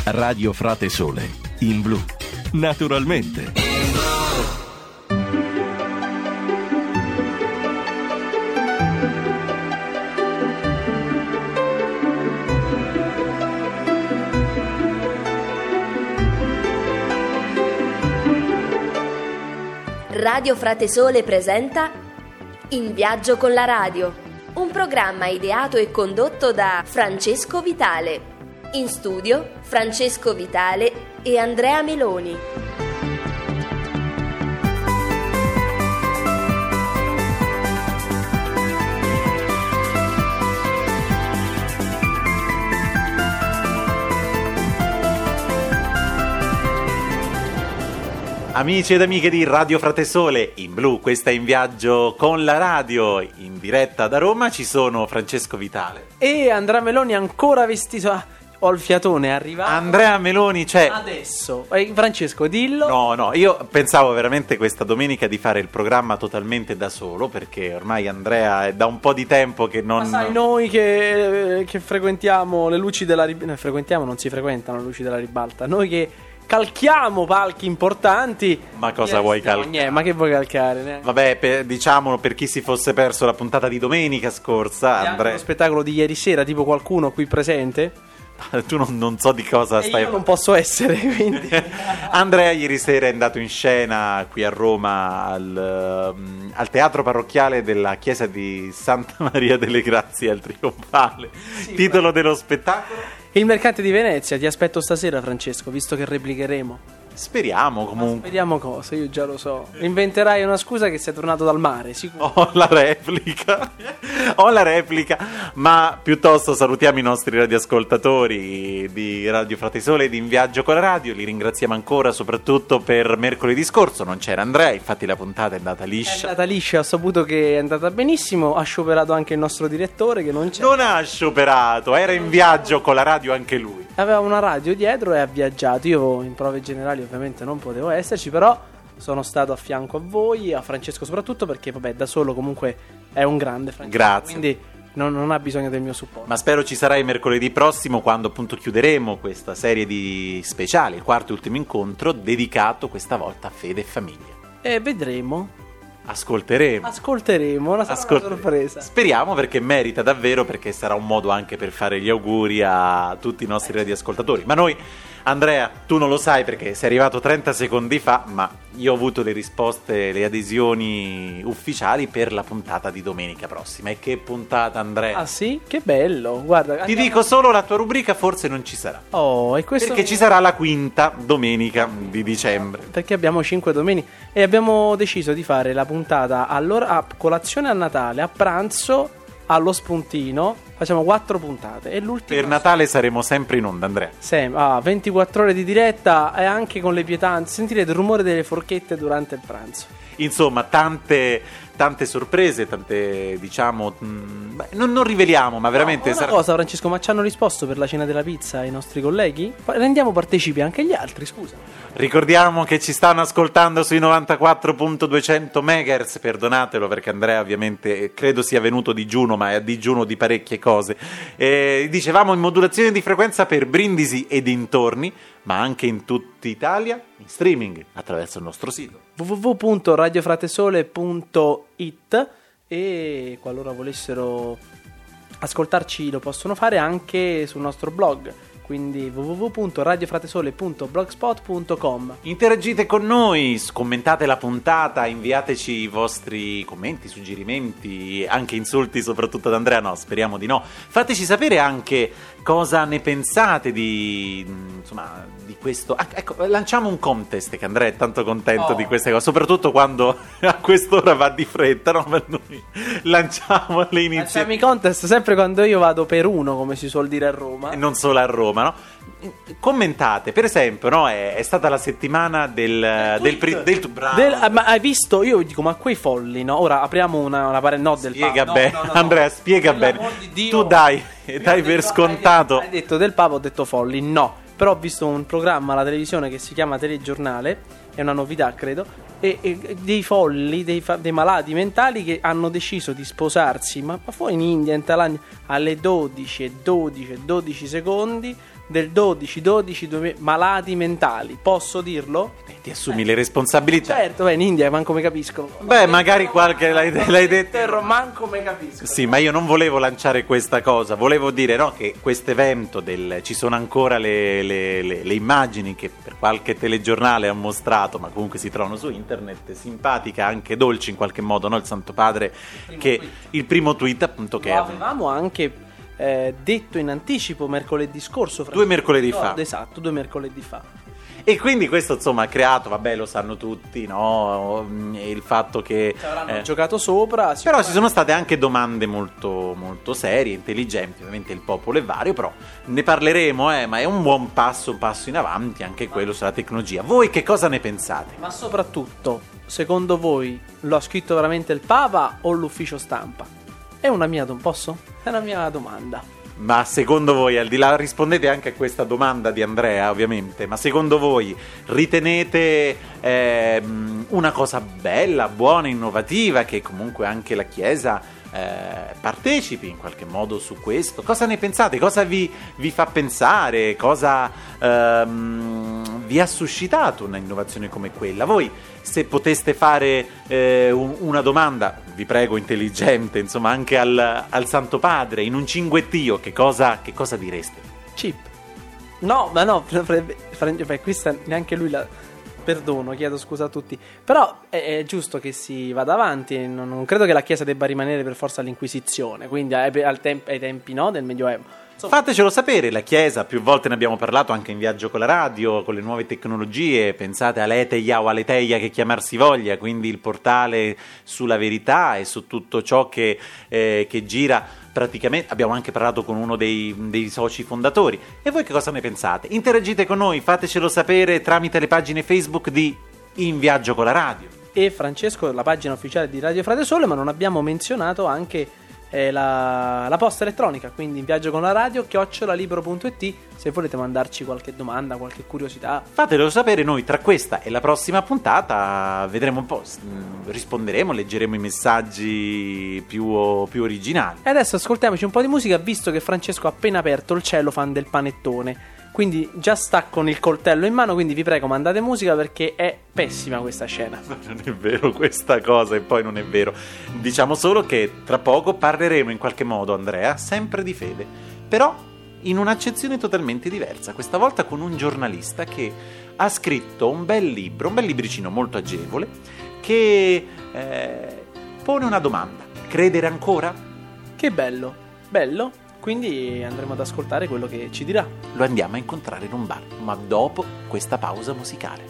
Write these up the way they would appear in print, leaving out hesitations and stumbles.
Radio Frate Sole, in blu, naturalmente. Radio Frate Sole presenta In viaggio con la radio, un programma ideato e condotto da Francesco Vitale. In studio Francesco Vitale e Andrea Meloni. Amici ed amiche di Radio Frate Sole, in blu, questa è In viaggio con la radio, in diretta da Roma ci sono Francesco Vitale e Andrea Meloni ancora vestito. Ho il fiatone, è arrivato. Andrea Meloni c'è adesso. Francesco, dillo. No, io pensavo veramente questa domenica di fare il programma totalmente da solo, perché ormai Andrea è da un po' di tempo che non... Ma sai, noi che frequentiamo le luci della ribalta, non si frequentano le luci della ribalta, noi che calchiamo palchi importanti. Ma cosa vuoi calcare? Ma che vuoi calcare? Vabbè, diciamolo per chi si fosse perso la puntata di domenica scorsa, Andrea. Lo spettacolo di ieri sera, tipo qualcuno qui presente? Tu non so di cosa stai... Io non posso essere, quindi... Andrea ieri sera è andato in scena qui a Roma al teatro parrocchiale della chiesa di Santa Maria delle Grazie al Trionfale. Sì, titolo dello spettacolo? Il Mercante di Venezia. Ti aspetto stasera, Francesco, visto che replicheremo. Speriamo comunque. Ma speriamo cosa, io già lo so. Inventerai una scusa che sei tornato dal mare, sicuro. Ho la replica. Ma piuttosto salutiamo i nostri radioascoltatori di Radio Frate Sole e di In viaggio con la radio. Li ringraziamo ancora, soprattutto per mercoledì scorso. Non c'era Andrea, infatti la puntata è andata liscia. Ho saputo che è andata benissimo. Ha scioperato anche il nostro direttore, che non c'è. Non ha scioperato, era in viaggio con la radio anche lui. Aveva una radio dietro e ha viaggiato. Io in prove generali ovviamente non potevo esserci, però sono stato a fianco a voi, a Francesco soprattutto, perché vabbè, da solo comunque è un grande Francesco. Grazie. Quindi non ha bisogno del mio supporto. Ma spero ci sarai mercoledì prossimo, quando appunto chiuderemo questa serie di speciali, il quarto e ultimo incontro, dedicato questa volta a fede e famiglia. E vedremo. Ascolteremo, una sorpresa. Speriamo, perché merita davvero, perché sarà un modo anche per fare gli auguri a tutti i nostri radioascoltatori. Ma noi, Andrea, tu non lo sai perché sei arrivato 30 secondi fa, ma io ho avuto le risposte, le adesioni ufficiali per la puntata di domenica prossima. E che puntata, Andrea? Ah sì? Che bello, guarda. Ti dico solo, la tua rubrica forse non ci sarà. Oh, e questo... Perché ci sarà la quinta domenica di dicembre. Perché abbiamo 5 domeniche e abbiamo deciso di fare la puntata allora a colazione a Natale, a pranzo, allo spuntino. Facciamo 4 puntate e l'ultima per Natale saremo sempre in onda, Andrea. 24 ore di diretta e anche con le pietanze. Sentirete il rumore delle forchette durante il pranzo. Insomma, tante sorprese, tante, diciamo, non riveliamo, ma veramente una cosa, Francesco, ma ci hanno risposto per la cena della pizza i nostri colleghi? Rendiamo partecipi anche gli altri, scusa. Ricordiamo che ci stanno ascoltando sui 94.200 MHz, perdonatelo perché Andrea ovviamente credo sia venuto digiuno, ma è a digiuno di parecchie cose. Dicevamo in modulazione di frequenza per Brindisi e dintorni, ma anche in tutta Italia, in streaming attraverso il nostro sito www.radiofratesole.it, e qualora volessero ascoltarci lo possono fare anche sul nostro blog, quindi www.radiofratesole.blogspot.com. Interagite con noi, commentate la puntata, inviateci i vostri commenti, suggerimenti, anche insulti, soprattutto ad Andrea, no, speriamo di no. Fateci sapere anche cosa ne pensate di questo. Ecco, lanciamo un contest, che Andrea è tanto contento di queste cose, soprattutto quando a quest'ora va di fretta, no? Ma noi lanciamo le iniziative. Lanciamo i contest sempre quando io vado per uno, come si suol dire a Roma. E non solo a Roma, no? Commentate, per esempio, no? È stata la settimana del ma hai visto? Io dico, ma quei folli, no? Ora apriamo una parentesi del Spiega bene, no. Andrea, spiega bene. Tu dai per scontato. Hai detto del Papa, ho detto folli, no. Però ho visto un programma alla televisione che si chiama Telegiornale, è una novità credo, e dei folli, dei malati mentali che hanno deciso di sposarsi, ma poi in India, in Thailandia, alle 12 secondi del 12-12-2000, malati mentali, posso dirlo? Ti assumi le responsabilità. Certo, in India manco me capiscono. Beh, magari qualche l'hai detto. Terro, manco me capisco. Sì, ma io non volevo lanciare questa cosa, volevo dire no, che questo evento ci sono ancora le immagini che per qualche telegiornale ha mostrato, ma comunque si trovano su internet, simpatica, anche dolce in qualche modo, no? Il Santo Padre, il primo tweet appunto che avevamo anche detto in anticipo mercoledì scorso. 2 mercoledì fa. Esatto, 2 mercoledì fa. E quindi questo insomma ha creato, vabbè lo sanno tutti, no? Il fatto che ci avranno giocato sopra. Però ci sono state anche domande molto, molto serie, intelligenti, ovviamente il popolo è vario, però ne parleremo, ma è un buon passo in avanti anche quello sulla tecnologia. Voi che cosa ne pensate? Ma soprattutto, secondo voi lo ha scritto veramente il Papa o l'ufficio stampa? È una mia domanda. Ma secondo voi, al di là, rispondete anche a questa domanda di Andrea ovviamente, ma secondo voi ritenete una cosa bella, buona, innovativa, che comunque anche la Chiesa partecipi in qualche modo su questo? Cosa ne pensate? Cosa vi fa pensare? Cosa vi ha suscitato un'innovazione come quella? Voi, se poteste fare una domanda, vi prego intelligente, insomma anche al Santo Padre, in un cinguettio, che cosa direste? Chip. No, ma no, questa neanche lui la... Perdono, chiedo scusa a tutti. Però è giusto che si vada avanti. Non credo che la Chiesa debba rimanere per forza all'Inquisizione, quindi ai tempi no, del Medioevo. Fatecelo sapere, la Chiesa, più volte ne abbiamo parlato anche in Viaggio con la Radio, con le nuove tecnologie, pensate all'Eteia o all'Eteia che chiamarsi voglia, quindi il portale sulla verità e su tutto ciò che gira praticamente. Abbiamo anche parlato con uno dei soci fondatori. E voi che cosa ne pensate? Interagite con noi, fatecelo sapere tramite le pagine Facebook di In Viaggio con la Radio. E Francesco, la pagina ufficiale di Radio Frate Sole, ma non abbiamo menzionato anche la posta elettronica, quindi in viaggio con la radio @libero.it, se volete mandarci qualche domanda, qualche curiosità. Fatelo sapere, noi tra questa e la prossima puntata vedremo un po', risponderemo, leggeremo i messaggi più originali. E adesso ascoltiamoci un po' di musica, visto che Francesco ha appena aperto il cellophane del panettone, quindi già sta con il coltello in mano, quindi vi prego mandate musica perché è pessima questa scena. Non è vero questa cosa, e poi non è vero. Diciamo solo che tra poco parleremo in qualche modo, Andrea, sempre di fede, però in un'accezione totalmente diversa, questa volta con un giornalista che ha scritto un bel libro, un bel libricino molto agevole, che pone una domanda: credere ancora? Che bello, bello. Quindi andremo ad ascoltare quello che ci dirà. Lo andiamo a incontrare in un bar, ma dopo questa pausa musicale.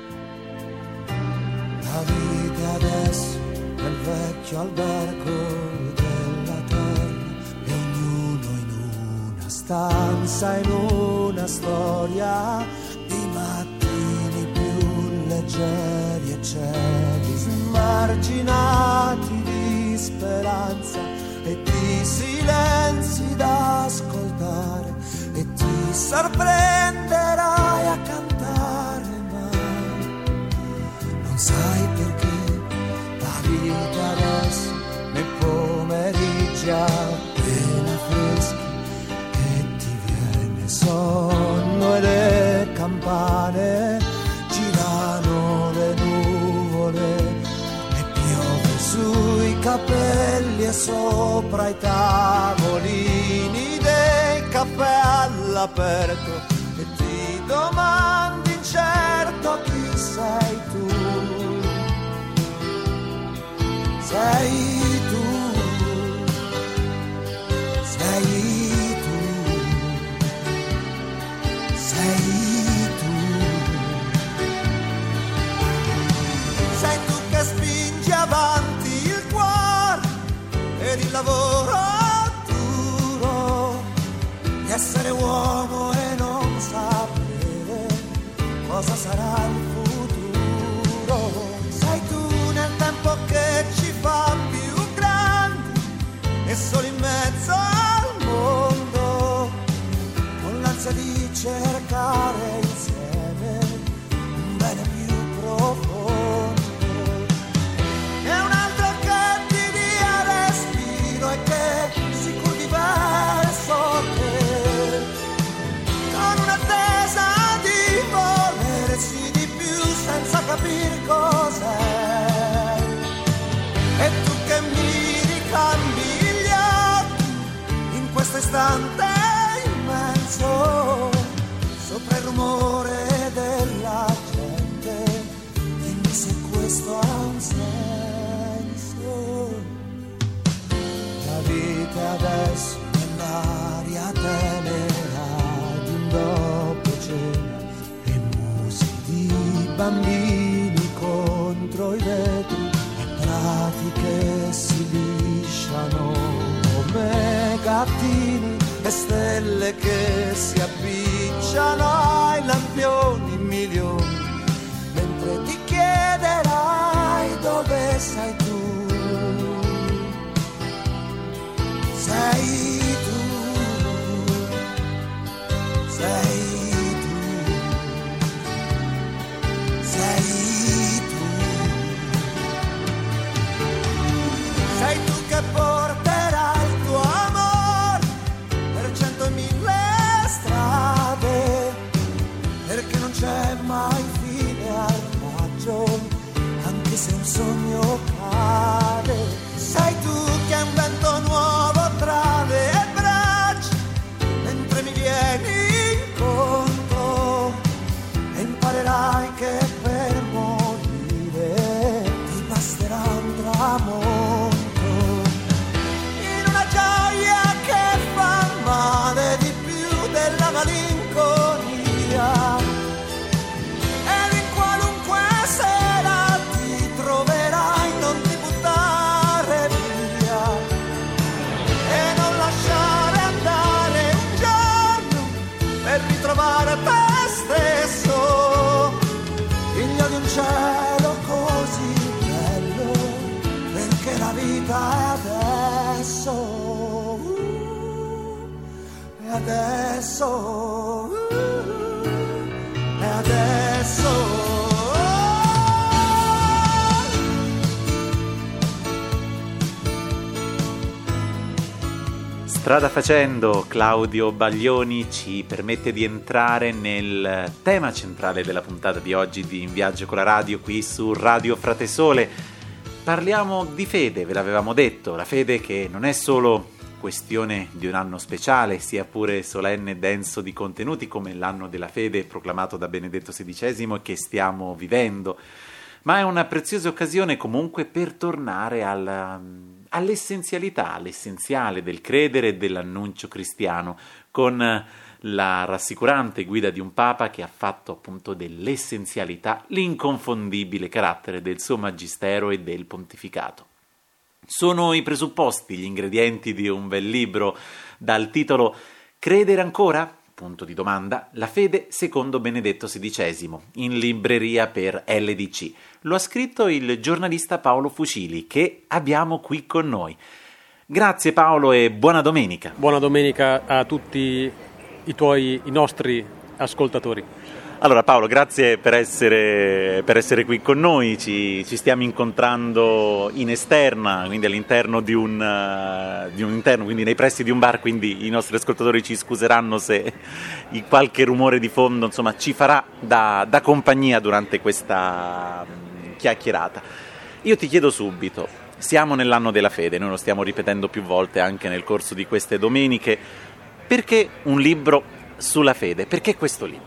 La vita adesso nel vecchio albergo della terra, e ognuno in una stanza, in una storia, di mattini più leggeri e cieli smarginati di speranza e di silenzi da ascoltare, e ti sorprenderai a cantare, ma non sai perché la vita adesso nei pomeriggi appena freschi, che ti viene sonno e le campane girano le nuvole e piove sui capelli e sopra i tavolini dei caffè all'aperto, e ti domandi incerto chi sei tu. Sei tu, sei tu, sei tu. Sei tu che spingi avanti il cuore ed il lavoro duro, di essere uomo e non sapere cosa sarà il futuro. Sei tu nel tempo che ci fa più grandi e solo in mezzo al mondo, con l'ansia di cercare insieme un bene più profondo. E un altro che ti dia respiro e che si curvi verso te, con bambini contro i vetri e prati che si lisciano come gattini e stelle che si appicciano ai lampioni milioni, mentre ti chiederai dove sei tu. Sei tu, sei tu, sei tu. Sei tu che porterai il tuo amore per 100.000 strade, perché non c'è mai fine al raggio, anche se un sogno cade. Sei tu che è un vento nuovo tra le braccia, mentre mi vieni incontro, e imparerai che per morire ti basterà un tramonto, in una gioia che fa male di più della malinconia, ed in qualunque sera ti troverai, non ti buttare via e non lasciare andare un giorno per ritrovare te stesso, figlio di un cielo così bello, perché la vita è adesso, e adesso, e adesso. Strada facendo, Claudio Baglioni ci permette di entrare nel tema centrale della puntata di oggi di In Viaggio con la Radio qui su Radio Fratesole. Parliamo di fede, ve l'avevamo detto, la fede che non è solo questione di un anno speciale, sia pure solenne e denso di contenuti come l'anno della fede proclamato da Benedetto XVI e che stiamo vivendo, ma è una preziosa occasione comunque per tornare all'essenzialità, all'essenziale del credere e dell'annuncio cristiano, con la rassicurante guida di un Papa che ha fatto appunto dell'essenzialità l'inconfondibile carattere del suo magistero e del pontificato. Sono i presupposti, gli ingredienti di un bel libro dal titolo Credere ancora? Punto di domanda, la fede secondo Benedetto XVI, in libreria per LDC. Lo ha scritto il giornalista Paolo Fucili, che abbiamo qui con noi. Grazie Paolo e buona domenica. Buona domenica a tutti i nostri ascoltatori. Allora Paolo, grazie per essere qui con noi, ci stiamo incontrando in esterna, quindi all'interno di un interno, quindi nei pressi di un bar, quindi i nostri ascoltatori ci scuseranno se qualche rumore di fondo insomma ci farà da compagnia durante questa chiacchierata. Io ti chiedo subito, siamo nell'anno della fede, noi lo stiamo ripetendo più volte anche nel corso di queste domeniche, perché un libro sulla fede? Perché questo libro?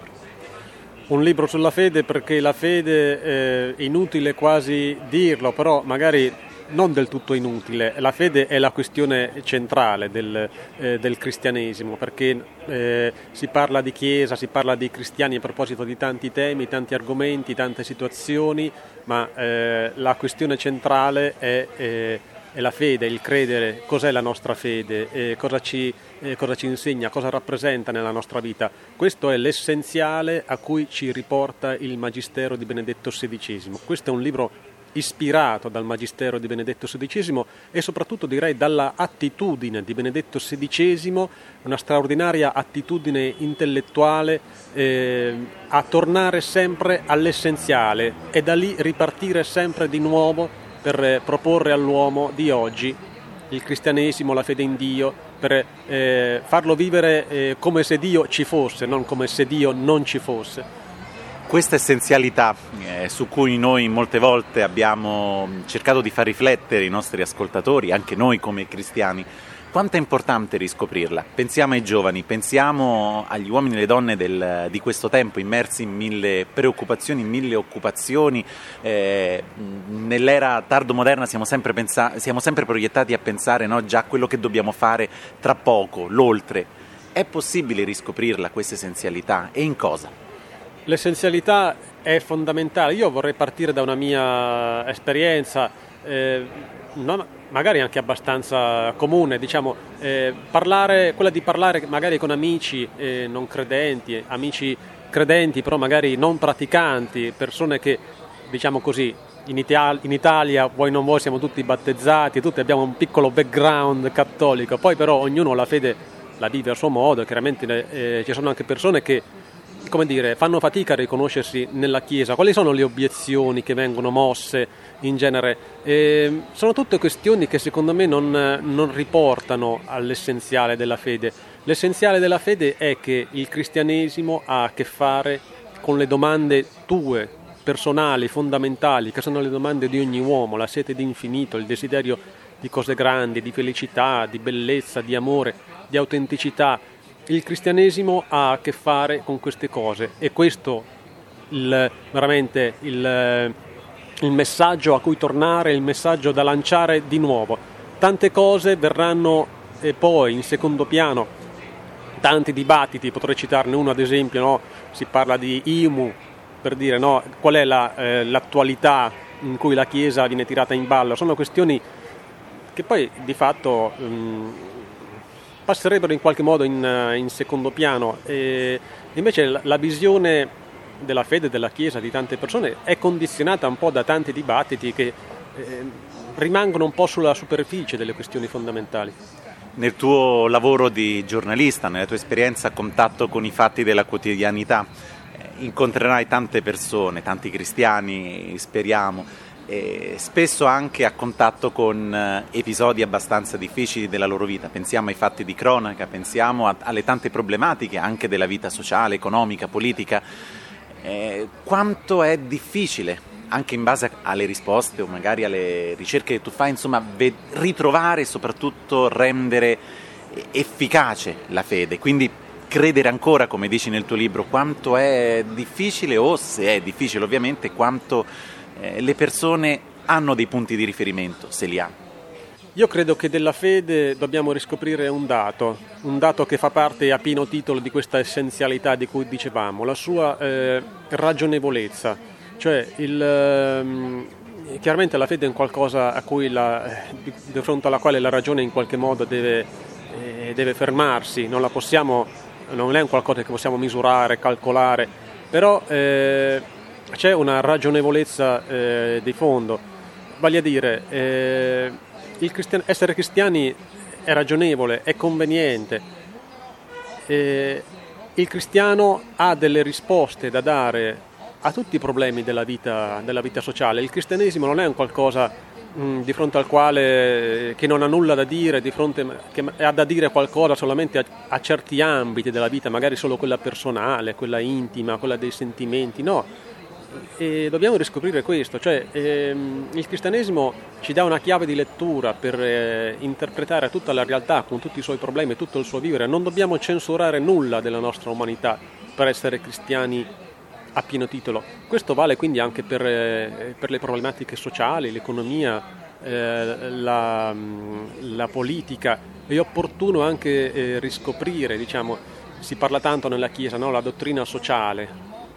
Un libro sulla fede perché la fede è inutile quasi dirlo, però magari non del tutto inutile. La fede è la questione centrale del cristianesimo, perché si parla di Chiesa, si parla di cristiani a proposito di tanti temi, tanti argomenti, tante situazioni, ma la questione centrale è la fede, il credere. Cos'è la nostra fede, cosa ci insegna, cosa rappresenta nella nostra vita. Questo è l'essenziale a cui ci riporta il Magistero di Benedetto XVI. Questo è un libro ispirato dal Magistero di Benedetto XVI e soprattutto direi dalla attitudine di Benedetto XVI, una straordinaria attitudine intellettuale a tornare sempre all'essenziale e da lì ripartire sempre di nuovo per proporre all'uomo di oggi il cristianesimo, la fede in Dio, per farlo vivere come se Dio ci fosse, non come se Dio non ci fosse. Questa essenzialità su cui noi molte volte abbiamo cercato di far riflettere i nostri ascoltatori, anche noi come cristiani, quanto è importante riscoprirla. Pensiamo ai giovani, pensiamo agli uomini e alle donne di questo tempo, immersi in mille preoccupazioni, in mille occupazioni. Nell'era tardo-moderna siamo sempre proiettati a pensare, no, già quello che dobbiamo fare tra poco, l'oltre. È possibile riscoprirla, questa essenzialità? E in cosa? L'essenzialità è fondamentale. Io vorrei partire da una mia esperienza, magari anche abbastanza comune, diciamo, quella di parlare magari con amici non credenti, amici credenti però magari non praticanti, persone che, diciamo così, in Italia, vuoi non vuoi, siamo tutti battezzati, tutti abbiamo un piccolo background cattolico, poi però ognuno la fede la vive a suo modo. Chiaramente ci sono anche persone che, come dire, fanno fatica a riconoscersi nella Chiesa. Quali sono le obiezioni che vengono mosse in genere? Sono tutte questioni che secondo me non riportano all'essenziale della fede. L'essenziale della fede è che il cristianesimo ha a che fare con le domande tue, personali, fondamentali, che sono le domande di ogni uomo: la sete di infinito, il desiderio di cose grandi, di felicità, di bellezza, di amore, di autenticità. Il cristianesimo ha a che fare con queste cose, e questo veramente il messaggio a cui tornare, il messaggio da lanciare di nuovo. Tante cose verranno poi in secondo piano, tanti dibattiti, potrei citarne uno ad esempio, no? Si parla di IMU, per dire, no, qual è l'attualità in cui la Chiesa viene tirata in ballo. Sono questioni che poi di fatto passerebbero in qualche modo in secondo piano, e invece la visione della fede della Chiesa di tante persone è condizionata un po' da tanti dibattiti che rimangono un po' sulla superficie delle questioni fondamentali. Nel tuo lavoro di giornalista, nella tua esperienza a contatto con i fatti della quotidianità, incontrerai tante persone, tanti cristiani, speriamo, spesso anche a contatto con episodi abbastanza difficili della loro vita. Pensiamo ai fatti di cronaca, pensiamo alle tante problematiche anche della vita sociale, economica, politica. Quanto è difficile, anche in base alle risposte o magari alle ricerche che tu fai, insomma, ritrovare e soprattutto rendere efficace la fede, quindi credere ancora, come dici nel tuo libro. Quanto è difficile, o se è difficile ovviamente, quanto le persone hanno dei punti di riferimento, se li hanno. Io credo che della fede dobbiamo riscoprire un dato che fa parte a pieno titolo di questa essenzialità di cui dicevamo, la sua ragionevolezza. Cioè chiaramente la fede è un qualcosa a cui di fronte alla quale la ragione in qualche modo deve fermarsi, non è un qualcosa che possiamo misurare, calcolare, però c'è una ragionevolezza di fondo, vale a dire essere cristiani è ragionevole, è conveniente, il cristiano ha delle risposte da dare a tutti i problemi della vita sociale. Il cristianesimo non è un qualcosa di fronte al quale che non ha nulla da dire, che ha da dire qualcosa solamente a certi ambiti della vita, magari solo quella personale, quella intima, quella dei sentimenti. No, e dobbiamo riscoprire questo, cioè il cristianesimo ci dà una chiave di lettura per interpretare tutta la realtà con tutti i suoi problemi, tutto il suo vivere. Non dobbiamo censurare nulla della nostra umanità per essere cristiani a pieno titolo. Questo vale quindi anche per le problematiche sociali, l'economia, la politica. È opportuno anche riscoprire, diciamo, si parla tanto nella Chiesa, no? La dottrina sociale.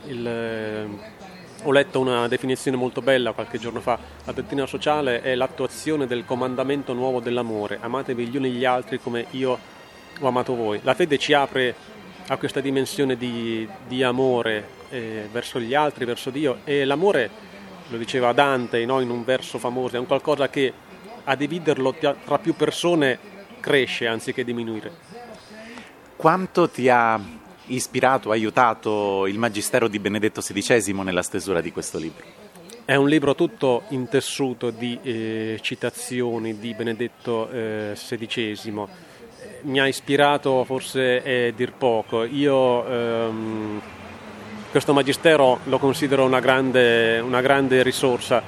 Ho letto una definizione molto bella qualche giorno fa: la dottrina sociale è l'attuazione del comandamento nuovo dell'amore: amatevi gli uni gli altri come io ho amato voi. La fede ci apre a questa dimensione di amore verso gli altri, verso Dio, e l'amore, lo diceva Dante, no? In un verso famoso, è un qualcosa che a dividerlo tra più persone cresce anziché diminuire. Quanto ti ha ispirato, aiutato il Magistero di Benedetto XVI nella stesura di questo libro? È un libro tutto intessuto di citazioni di Benedetto XVI. Mi ha ispirato, forse è dir poco. Io questo Magistero lo considero una grande risorsa.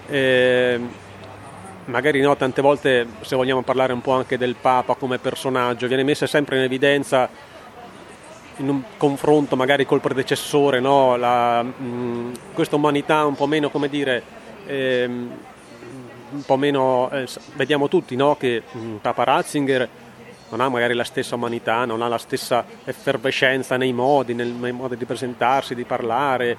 Magari no, tante volte, se vogliamo parlare un po' anche del Papa come personaggio, viene messa sempre in evidenza in un confronto magari col predecessore, no? Questa umanità un po' meno, come dire, un po' meno, vediamo tutti, no? Che Papa Ratzinger non ha magari la stessa umanità, non ha la stessa effervescenza nei modi di presentarsi, di parlare,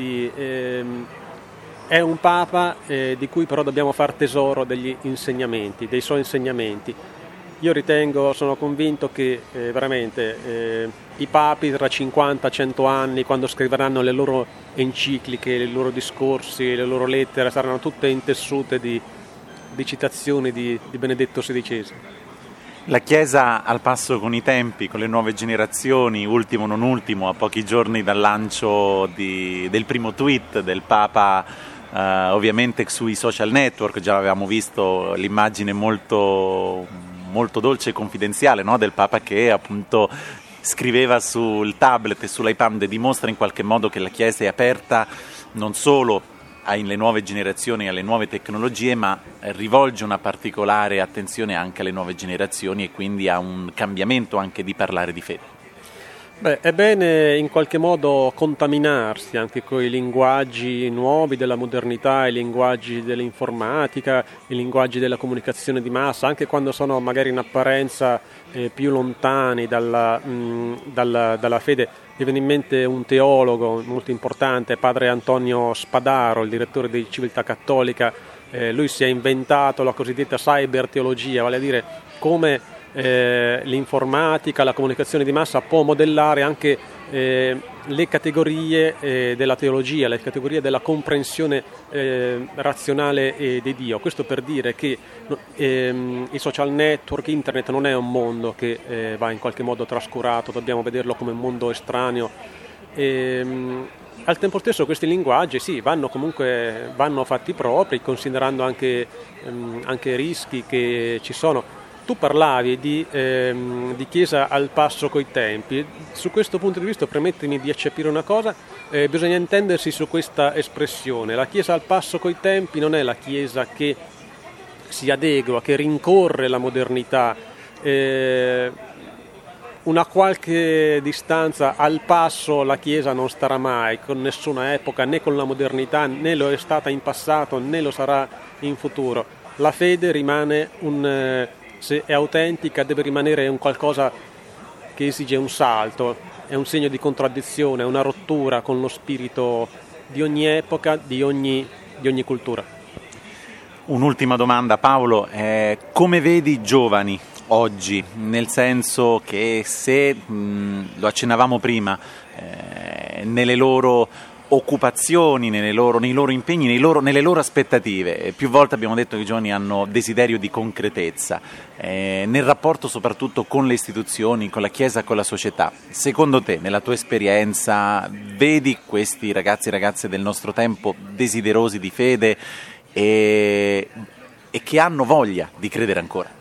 è un Papa di cui però dobbiamo far tesoro dei suoi insegnamenti. Io sono convinto che veramente i papi tra 50-100 anni, quando scriveranno le loro encicliche, i loro discorsi, le loro lettere, saranno tutte intessute di citazioni di Benedetto XVI. La Chiesa al passo con i tempi, con le nuove generazioni, ultimo non ultimo, a pochi giorni dal lancio del primo tweet del Papa, ovviamente sui social network. Già avevamo visto l'immagine molto, molto dolce e confidenziale, no? Del Papa che appunto scriveva sul tablet e sull'iPad, dimostra in qualche modo che la Chiesa è aperta non solo alle nuove generazioni e alle nuove tecnologie, ma rivolge una particolare attenzione anche alle nuove generazioni e quindi a un cambiamento anche di parlare di fede. È bene in qualche modo contaminarsi anche con i linguaggi nuovi della modernità, i linguaggi dell'informatica, i linguaggi della comunicazione di massa, anche quando sono magari in apparenza più lontani dalla fede. Mi viene in mente un teologo molto importante, padre Antonio Spadaro, il direttore di Civiltà Cattolica. Lui si è inventato la cosiddetta cyberteologia, vale a dire come l'informatica, la comunicazione di massa può modellare anche le categorie della teologia, le categorie della comprensione razionale di Dio. Questo per dire che i social network, internet non è un mondo che va in qualche modo trascurato, dobbiamo vederlo come un mondo estraneo. Al tempo stesso questi linguaggi vanno fatti propri, considerando anche rischi che ci sono. Tu parlavi di Chiesa al passo coi tempi. Su questo punto di vista permettimi di eccepire una cosa, bisogna intendersi su questa espressione. La Chiesa al passo coi tempi non è la Chiesa che si adegua, che rincorre la modernità, una qualche distanza al passo la Chiesa non starà mai con nessuna epoca, né con la modernità, né lo è stata in passato, né lo sarà in futuro. La fede rimane se è autentica, deve rimanere un qualcosa che esige un salto, è un segno di contraddizione, è una rottura con lo spirito di ogni epoca, di ogni cultura. Un'ultima domanda, Paolo, come vedi i giovani oggi? Nel senso che se, lo accennavamo prima, nelle loro occupazioni, nei loro impegni, nelle loro aspettative. Più volte abbiamo detto che i giovani hanno desiderio di concretezza, nel rapporto soprattutto con le istituzioni, con la Chiesa, con la società. Secondo te, nella tua esperienza, vedi questi ragazzi e ragazze del nostro tempo desiderosi di fede e che hanno voglia di credere ancora?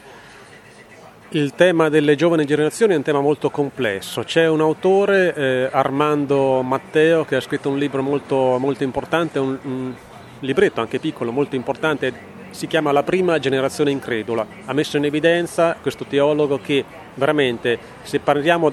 Il tema delle giovani generazioni è un tema molto complesso. C'è un autore, Armando Matteo, che ha scritto un libro molto, molto importante, un libretto anche piccolo, molto importante, si chiama La prima generazione incredula. Ha messo in evidenza questo teologo che veramente, se parliamo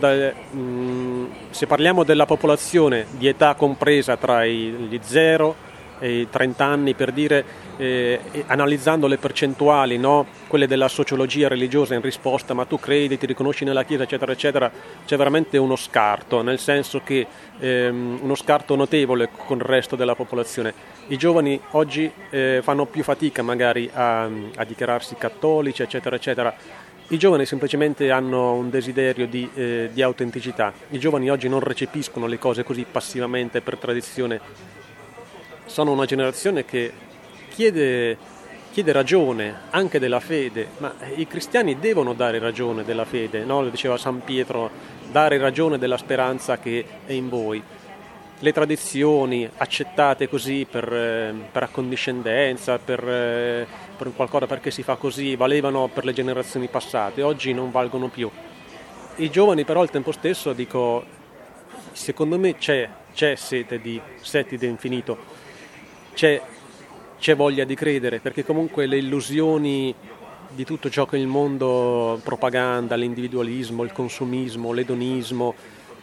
della popolazione di età compresa tra gli 0 e i 30 anni, per dire, analizzando le percentuali, no? Quelle della sociologia religiosa in risposta, ma tu credi, ti riconosci nella Chiesa, eccetera, eccetera, c'è veramente uno scarto, nel senso che uno scarto notevole con il resto della popolazione. I giovani oggi fanno più fatica magari a dichiararsi cattolici, eccetera, eccetera. I giovani semplicemente hanno un desiderio di autenticità. I giovani oggi non recepiscono le cose così passivamente per tradizione. Sono una generazione che chiede ragione anche della fede, ma i cristiani devono dare ragione della fede, no? Lo diceva San Pietro, dare ragione della speranza che è in voi. Le tradizioni accettate così per accondiscendenza, per qualcosa perché si fa così, valevano per le generazioni passate, oggi non valgono più. I giovani però al tempo stesso, dico, secondo me c'è sete di infinito, c'è voglia di credere, perché comunque le illusioni di tutto ciò che il mondo propaganda, l'individualismo, il consumismo, l'edonismo,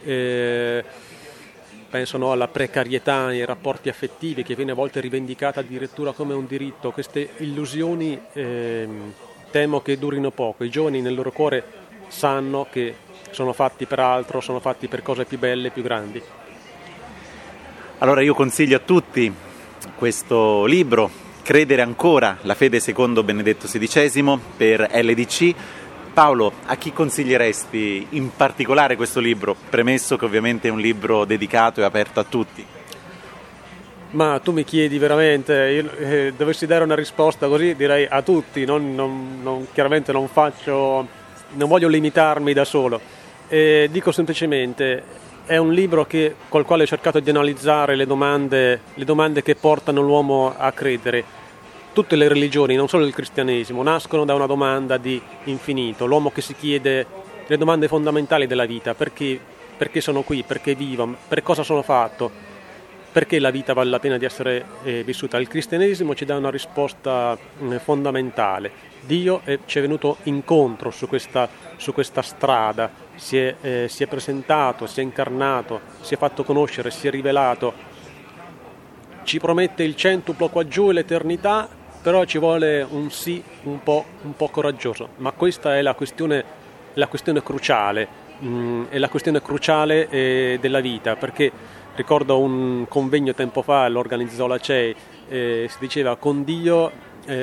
penso alla precarietà nei rapporti affettivi che viene a volte rivendicata addirittura come un diritto. Queste illusioni temo che durino poco. I giovani nel loro cuore sanno che sono fatti per altro, sono fatti per cose più belle, più grandi. Allora io consiglio a tutti questo libro, Credere ancora, la fede secondo Benedetto XVI, per LDC. Paolo, a chi consiglieresti in particolare questo libro, premesso che ovviamente è un libro dedicato e aperto a tutti? Ma tu mi chiedi veramente, io dovessi dare una risposta così direi a tutti, chiaramente non voglio limitarmi da solo. Dico semplicemente, è un libro col quale ho cercato di analizzare le domande che portano l'uomo a credere. Tutte le religioni, non solo il cristianesimo, nascono da una domanda di infinito. L'uomo che si chiede le domande fondamentali della vita: perché sono qui, perché vivo, per cosa sono fatto, perché la vita vale la pena di essere vissuta. Il cristianesimo ci dà una risposta fondamentale. Dio ci è venuto incontro su questa strada, si è presentato, si è incarnato, si è fatto conoscere, si è rivelato, ci promette il centuplo qua giù e l'eternità, però ci vuole un sì un po' coraggioso. Ma questa è la questione cruciale, è la questione cruciale della vita, perché ricordo un convegno tempo fa, lo organizzò la CEI, si diceva con Dio,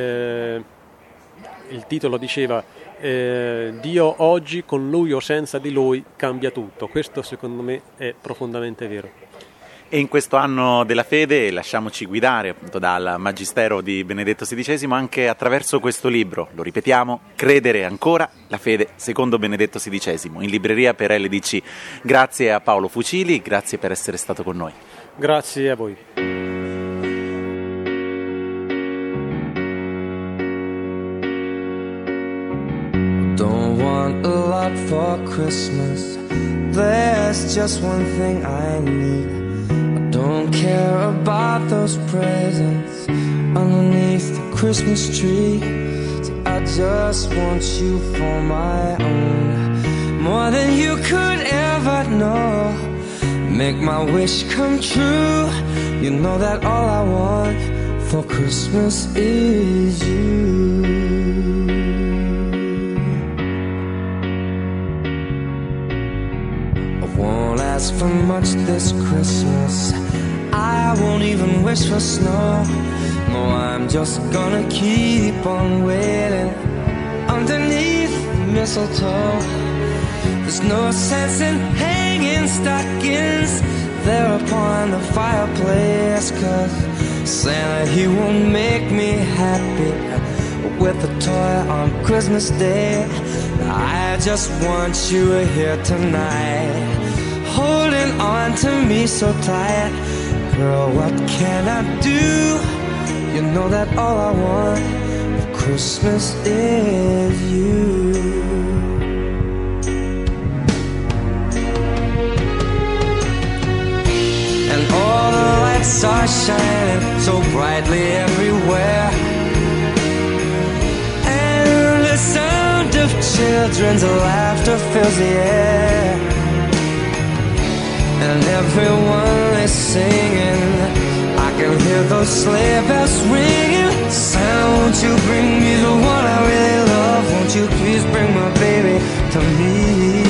il titolo diceva Dio oggi, con Lui o senza di Lui, cambia tutto. Questo secondo me è profondamente vero. E in questo anno della fede lasciamoci guidare appunto dal Magistero di Benedetto XVI anche attraverso questo libro, lo ripetiamo, Credere ancora, la fede secondo Benedetto XVI, in libreria per LDC. Grazie a Paolo Fucili, grazie per essere stato con noi. Grazie a voi. Don't want a lot for Christmas. There's just one thing I need. Don't care about those presents underneath the Christmas tree. See, I just want you for my own, more than you could ever know. Make my wish come true. You know that all I want for Christmas is you. I won't ask for much this Christmas. I won't even wish for snow. No, I'm just gonna keep on waiting underneath the mistletoe. There's no sense in hanging stockings there upon the fireplace, 'cause Santa, he won't make me happy with a toy on Christmas Day. I just want you here tonight, holding on to me so tight. Girl, what can I do? You know that all I want for Christmas is you. And all the lights are shining so brightly everywhere, and the sound of children's laughter fills the air, and everyone is singing. I can hear those sleigh bells ringing. Santa, won't you bring me the one I really love? Won't you please bring my baby to me?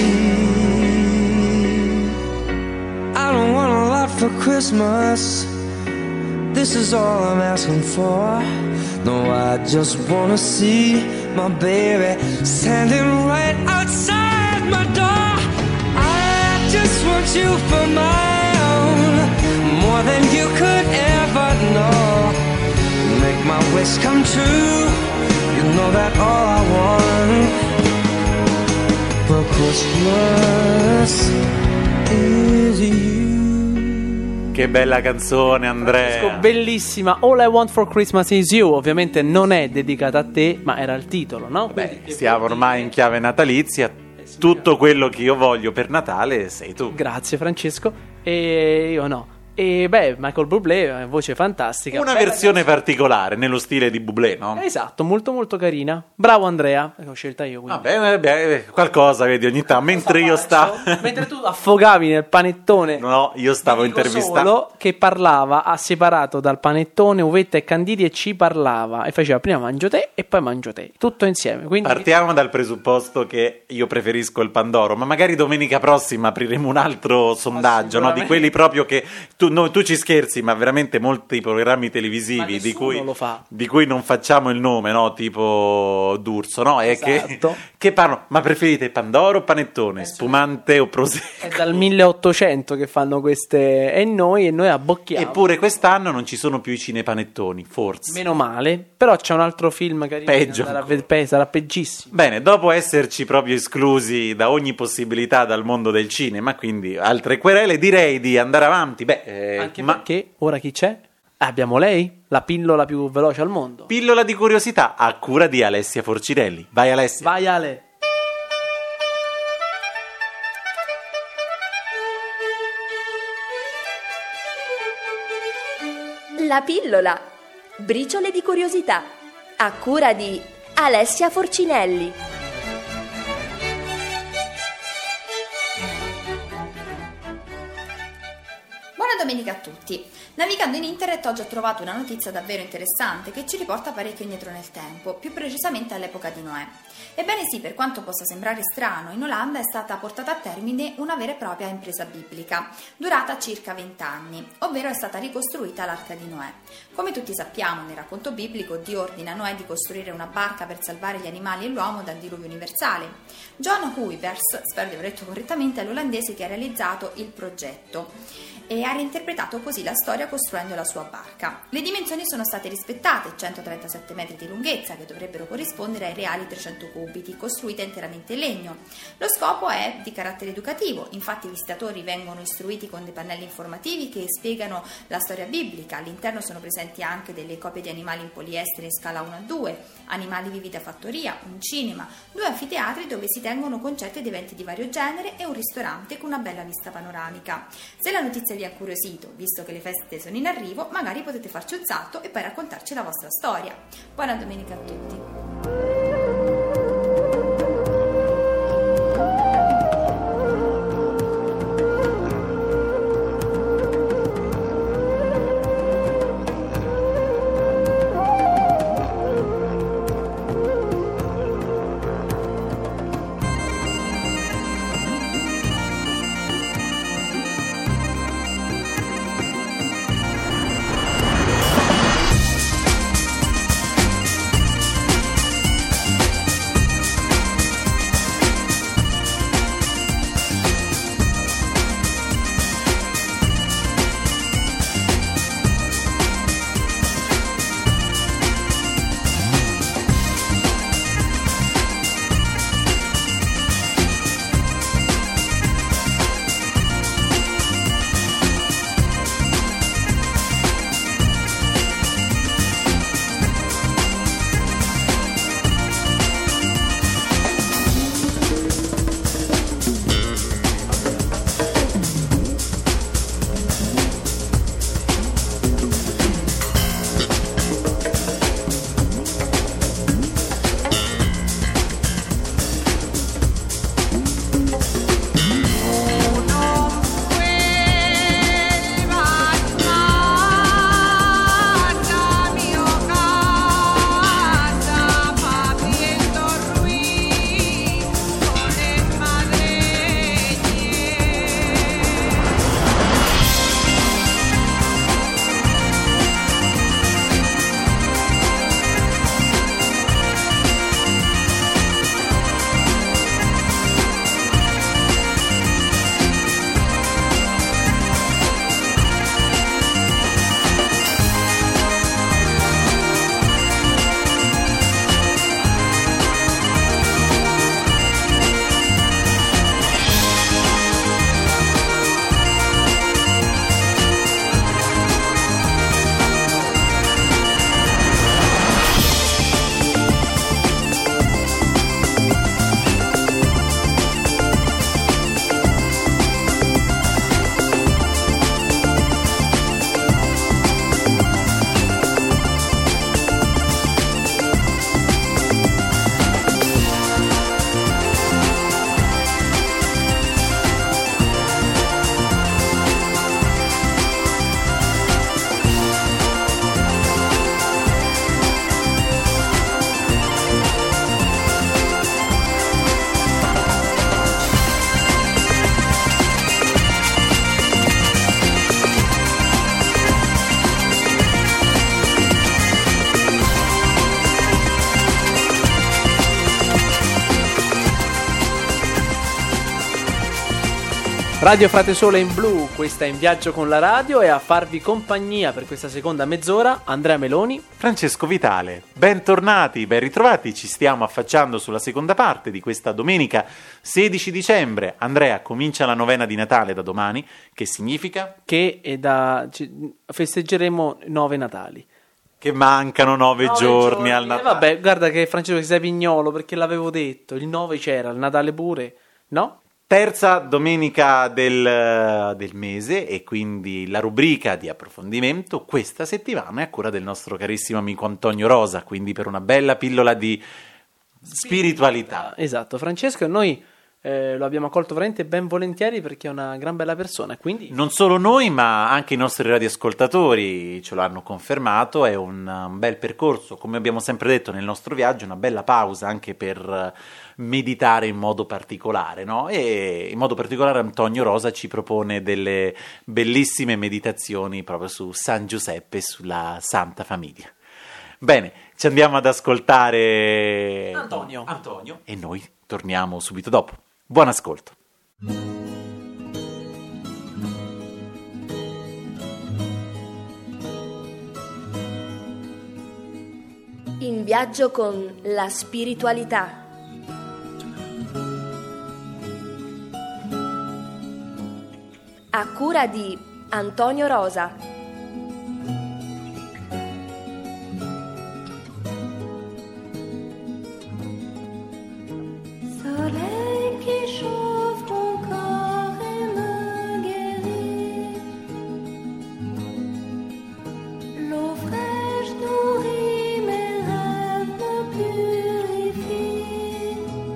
I don't want a lot for Christmas. This is all I'm asking for. No, I just wanna see my baby standing right outside my door. I just want you for my own, more than you could ever know. Make my wish come true. You know that all I want for Christmas is you. Che bella canzone, Andrea. Bellissima. All I Want for Christmas is You. Ovviamente non è dedicata a te, ma era il titolo, no? Beh, stiamo ormai in chiave natalizia. Tutto quello che io voglio per Natale sei tu. Grazie Francesco. E io no. E Michael Bublé, voce fantastica. Una Bella versione canzone. particolare, nello stile di Bublé, no? Esatto, molto molto carina. Bravo Andrea, l'ho scelta io. Quindi. Vabbè, qualcosa, vedi, ogni tanto. Mentre io stavo... Mentre tu affogavi nel panettone. No, io stavo Dico intervistando... solo che parlava, ha separato dal panettone uvetta e canditi e ci parlava. E faceva prima mangio te e poi mangio te. Tutto insieme. Quindi... Partiamo dal presupposto che io preferisco il Pandoro, ma magari domenica prossima apriremo un altro sondaggio, no? Di quelli proprio che tu ci scherzi, ma veramente molti programmi televisivi di cui, lo fa. di cui non facciamo il nome, no? Tipo D'Urso, no? È Esatto. che parlano, ma preferite Pandoro o panettone? Spumante o prosecco? È dal 1800 che fanno queste e noi abbocchiamo. Eppure quest'anno non ci sono più i cinepanettoni, forse. Meno male, però c'è un altro film carino. Peggio. Sarà peggissimo. Bene, dopo esserci proprio esclusi da ogni possibilità dal mondo del cinema, quindi altre querele, direi di andare avanti. Anche perché ora chi c'è? Abbiamo lei, la pillola più veloce al mondo. Pillola di curiosità a cura di Alessia Forcirelli. Vai Alessia. Vai Ale. La pillola. Briciole di curiosità. A cura di Alessia Forcinelli. Buona domenica a tutti. Navigando in internet oggi ho trovato una notizia davvero interessante che ci riporta parecchio indietro nel tempo, più precisamente all'epoca di Noè. Ebbene sì, per quanto possa sembrare strano, in Olanda è stata portata a termine una vera e propria impresa biblica, durata circa 20 anni, ovvero è stata ricostruita l'arca di Noè. Come tutti sappiamo, nel racconto biblico Dio ordina a Noè di costruire una barca per salvare gli animali e l'uomo dal diluvio universale. John Huybers, spero di aver detto correttamente, è l'olandese che ha realizzato il progetto e ha reinterpretato così la storia costruendo la sua barca. Le dimensioni sono state rispettate, 137 metri di lunghezza che dovrebbero corrispondere ai reali 300 cubiti, costruita interamente in legno. Lo scopo è di carattere educativo, infatti i visitatori vengono istruiti con dei pannelli informativi che spiegano la storia biblica. All'interno sono presenti anche delle copie di animali in poliestere in scala 1:2, animali vivi da fattoria, un cinema, 2 anfiteatri dove si tengono concerti ed eventi di vario genere e un ristorante con una bella vista panoramica. Se la notizia vi ha incuriosito, visto che le feste sono in arrivo, magari potete farci un salto e poi raccontarci la vostra storia. Buona domenica a tutti! Radio Frate Sole in blu, questa è In Viaggio con la radio, e a farvi compagnia per questa seconda mezz'ora Andrea Meloni, Francesco Vitale. Bentornati, ben ritrovati, ci stiamo affacciando sulla seconda parte di questa domenica 16 dicembre. Andrea, comincia la novena di Natale da domani, che significa? che festeggeremo 9 Natali. Che mancano 9 giorni al Natale. Vabbè, guarda che Francesco sei pignolo, perché l'avevo detto, il 9 c'era, il Natale pure, no? Terza domenica del mese, e quindi la rubrica di approfondimento questa settimana è a cura del nostro carissimo amico Antonio Rosa, quindi per una bella pillola di spiritualità. Esatto, Francesco, e noi lo abbiamo accolto veramente ben volentieri perché è una gran bella persona, quindi Non solo noi, ma anche i nostri radioascoltatori ce lo hanno confermato. È un bel percorso, come abbiamo sempre detto nel nostro viaggio, una bella pausa anche per meditare in modo particolare, no? E in modo particolare Antonio Rosa ci propone delle bellissime meditazioni proprio su San Giuseppe e sulla Santa Famiglia. Bene, ci andiamo ad ascoltare Antonio, e noi torniamo subito dopo. Buon ascolto. In viaggio con la spiritualità. A cura di Antonio Rosa. Soleil qui chauffe ton corps et me guérit, l'eau fraîche nourrit mes rêves, me purifie,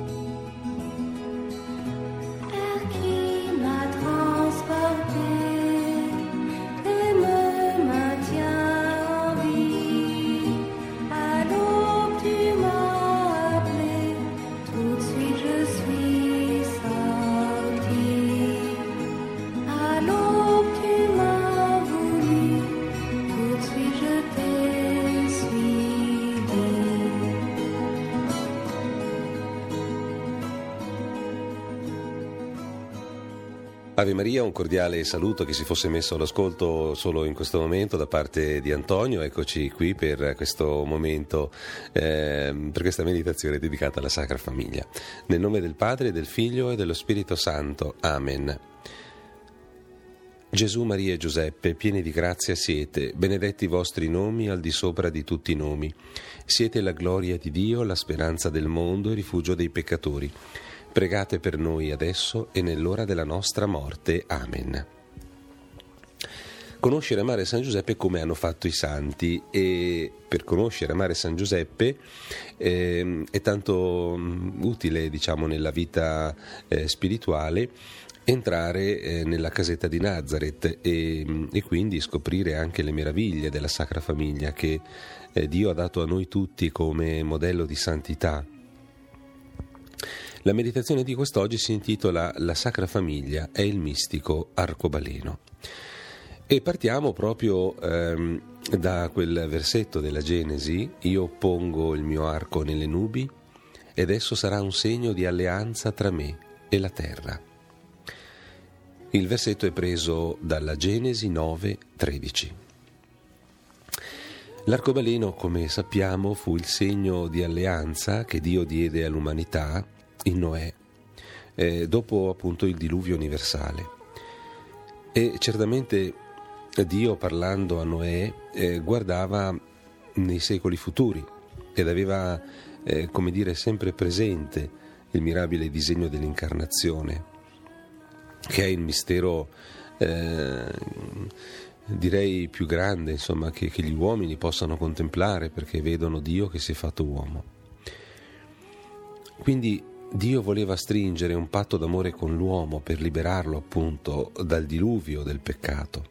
air qui m'a transporté et me maintient en vie, à l'aube tu m'as appelé. Tout de suite je suis sortie, à l'aube tu m'as voulu, tout de suite je t'ai suivi. Ave Maria, un cordiale saluto, che si fosse messo all'ascolto solo in questo momento da parte di Antonio. Eccoci qui per questo momento, per questa meditazione dedicata alla Sacra Famiglia. Nel nome del Padre, del Figlio e dello Spirito Santo. Amen. Gesù, Maria e Giuseppe, pieni di grazia siete, benedetti i vostri nomi al di sopra di tutti i nomi. Siete la gloria di Dio, la speranza del mondo e rifugio dei peccatori. Pregate per noi adesso e nell'ora della nostra morte. Amen. Conoscere e amare San Giuseppe come hanno fatto i santi, e per conoscere e amare San Giuseppe è tanto utile, diciamo, nella vita spirituale entrare nella casetta di Nazareth e quindi scoprire anche le meraviglie della Sacra Famiglia che Dio ha dato a noi tutti come modello di santità. La meditazione di quest'oggi si intitola La Sacra Famiglia è il mistico arcobaleno, e partiamo proprio da quel versetto della Genesi: io pongo il mio arco nelle nubi ed esso sarà un segno di alleanza tra me e la terra. Il versetto è preso dalla Genesi 9:13. L'arcobaleno, come sappiamo, fu il segno di alleanza che Dio diede all'umanità in Noè, dopo appunto il diluvio universale. E certamente Dio, parlando a Noè, guardava nei secoli futuri ed aveva, come dire, sempre presente il mirabile disegno dell'incarnazione, che è il mistero direi più grande, insomma, che gli uomini possano contemplare, perché vedono Dio che si è fatto uomo. Quindi Dio voleva stringere un patto d'amore con l'uomo per liberarlo appunto dal diluvio del peccato,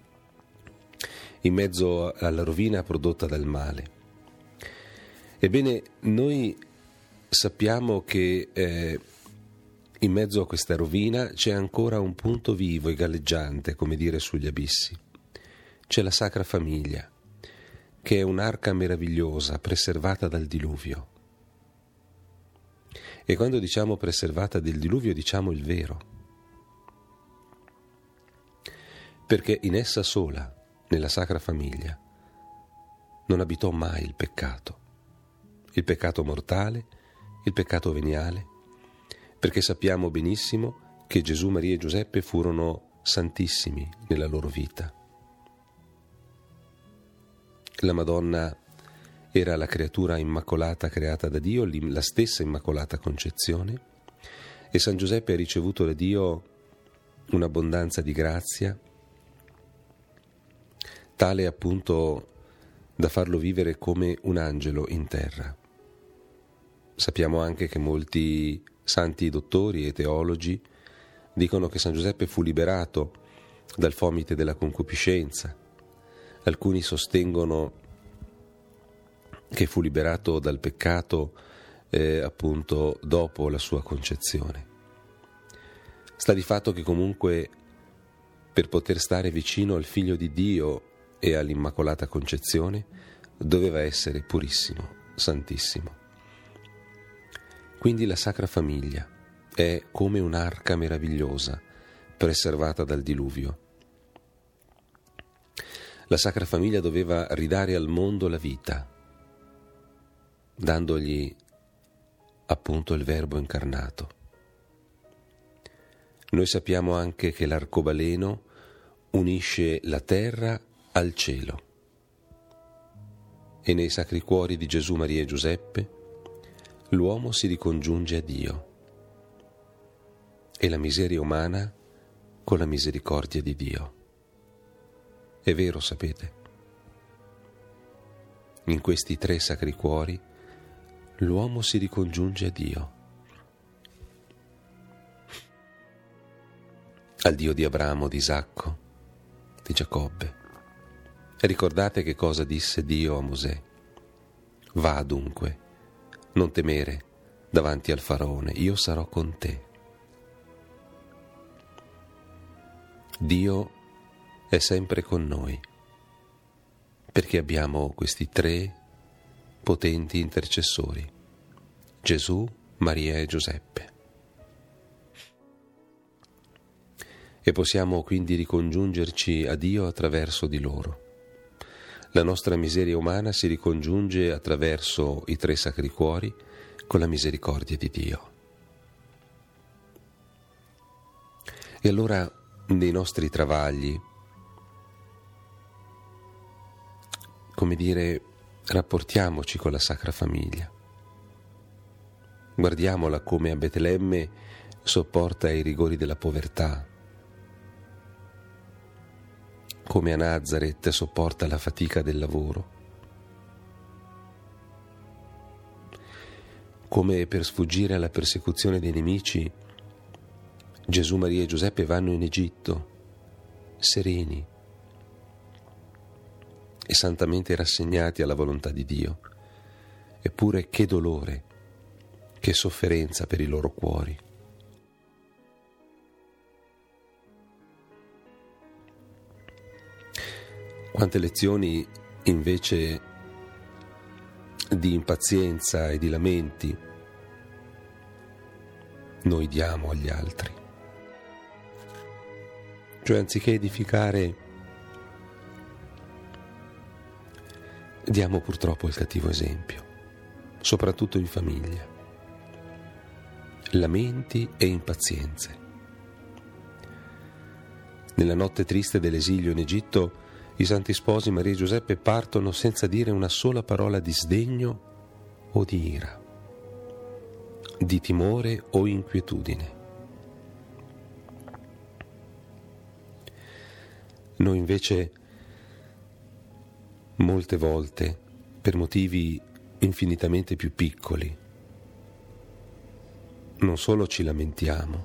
in mezzo alla rovina prodotta dal male. Ebbene, noi sappiamo che in mezzo a questa rovina c'è ancora un punto vivo e galleggiante, come dire, sugli abissi. C'è la Sacra Famiglia, che è un'arca meravigliosa preservata dal diluvio. E quando diciamo preservata del diluvio diciamo il vero. perché in essa sola, nella Sacra Famiglia, non abitò mai il peccato mortale, il peccato veniale, perché sappiamo benissimo che Gesù, Maria e Giuseppe furono santissimi nella loro vita. La Madonna era la creatura immacolata creata da Dio, la stessa Immacolata Concezione, e San Giuseppe ha ricevuto da Dio un'abbondanza di grazia, tale appunto da farlo vivere come un angelo in terra. Sappiamo anche che molti santi dottori e teologi dicono che San Giuseppe fu liberato dal fomite della concupiscenza. Alcuni sostengono che fu liberato dal peccato appunto dopo la sua concezione. Sta di fatto che comunque per poter stare vicino al Figlio di Dio e all'Immacolata Concezione doveva essere purissimo, santissimo. Quindi la Sacra Famiglia è come un'arca meravigliosa preservata dal diluvio. La Sacra Famiglia doveva ridare al mondo la vita, dandogli appunto il Verbo incarnato. Noi sappiamo anche che l'arcobaleno unisce la terra al cielo e nei sacri cuori di Gesù, Maria e Giuseppe l'uomo si ricongiunge a Dio e la miseria umana con la misericordia di Dio. È vero, sapete? In questi 3 sacri cuori l'uomo si ricongiunge a Dio, al Dio di Abramo, di Isacco, di Giacobbe. E ricordate che cosa disse Dio a Mosè: va dunque, non temere davanti al faraone, io sarò con te. Dio è sempre con noi, perché abbiamo questi 3 potenti intercessori, Gesù, Maria e Giuseppe. E possiamo quindi ricongiungerci a Dio attraverso di loro. La nostra miseria umana si ricongiunge attraverso i 3 sacri cuori con la misericordia di Dio. E allora nei nostri travagli, come dire, rapportiamoci con la Sacra Famiglia. Guardiamola come a Betlemme sopporta i rigori della povertà, come a Nazareth sopporta la fatica del lavoro, come per sfuggire alla persecuzione dei nemici Gesù, Maria e Giuseppe vanno in Egitto, sereni e santamente rassegnati alla volontà di Dio. Eppure che dolore, che sofferenza per i loro cuori. Quante lezioni invece di impazienza e di lamenti noi diamo agli altri. Cioè, anziché edificare, diamo purtroppo il cattivo esempio, soprattutto in famiglia. Lamenti e impazienze. Nella notte triste dell'esilio in Egitto, i santi sposi Maria e Giuseppe partono senza dire una sola parola di sdegno o di ira, di timore o inquietudine. Noi invece molte volte, per motivi infinitamente più piccoli, non solo ci lamentiamo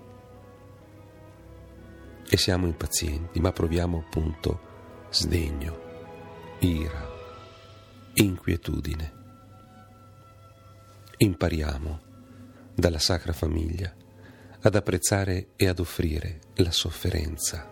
e siamo impazienti, ma proviamo appunto sdegno, ira, inquietudine. Impariamo dalla Sacra Famiglia ad apprezzare e ad offrire la sofferenza.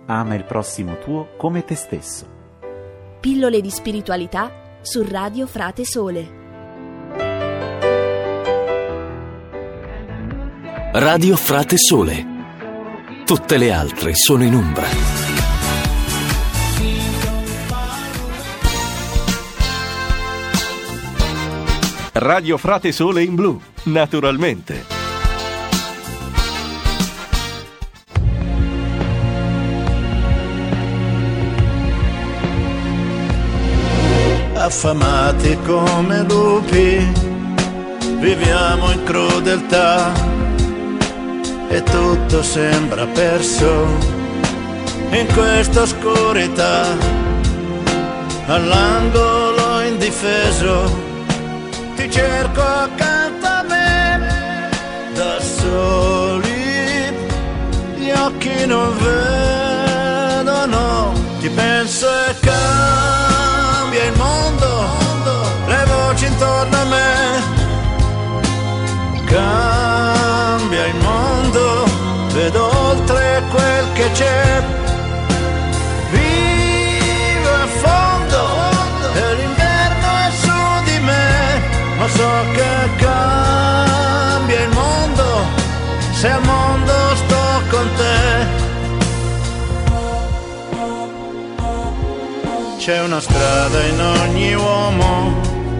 ama il prossimo tuo come te stesso. Pillole di spiritualità su Radio Frate Sole. Radio Frate Sole. Tutte le altre sono in ombra. Radio Frate Sole in blu, naturalmente. Affamati come lupi, viviamo in crudeltà e tutto sembra perso in questa oscurità. All'angolo indifeso ti cerco accanto a me, da soli gli occhi non vedono, ti penso e cambia il mondo, le voci intorno a me, cambia il mondo, vedo oltre quel che c'è, vivo a fondo e l'inverno è su di me, ma so che cambia il mondo, se al mondo sto con te. C'è una strada in ogni uomo,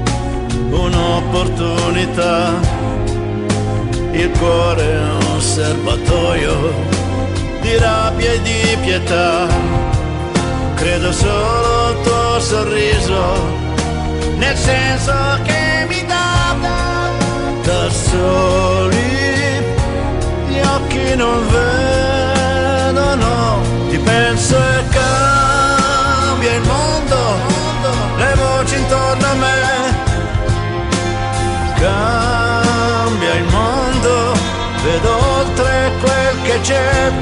un'opportunità, il cuore è un serbatoio di rabbia e di pietà, credo solo al tuo sorriso, nel senso che mi dà, da soli gli occhi non vedono, ti penso e cambia il mondo, le voci intorno a me, cambia il mondo, vedo oltre quel che c'è,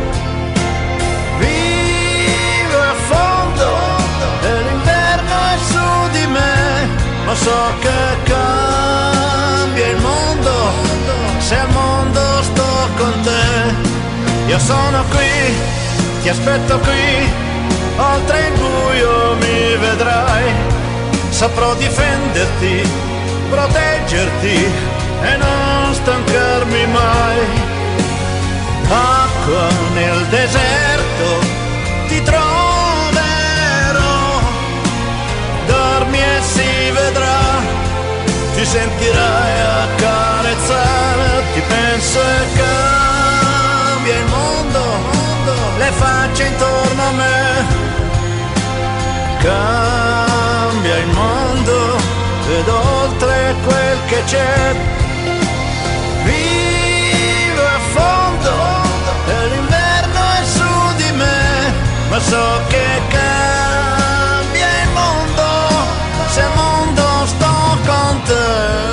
vivo a fondo e l'inverno è su di me, ma so che cambia il mondo, se al mondo sto con te. Io sono qui, ti aspetto qui, oltre il buio mi vedrai, saprò difenderti, proteggerti e non stancarmi mai. Acqua nel deserto ti troverò, dormi e si vedrà, ti sentirai accarezzare, ti penso e cambia il mondo, le facce intorno a me, cambia il mondo, vedo oltre quel che c'è, vivo a fondo e l'inverno è su di me, ma so che cambia il mondo, se al mondo sto con te.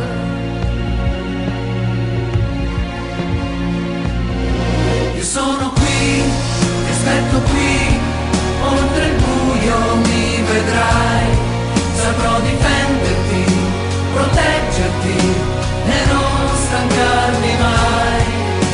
Io sono qui, ti aspetto qui, oltre il buio mi vedrai, saprò difenderti, proteggerti e non stancarmi mai.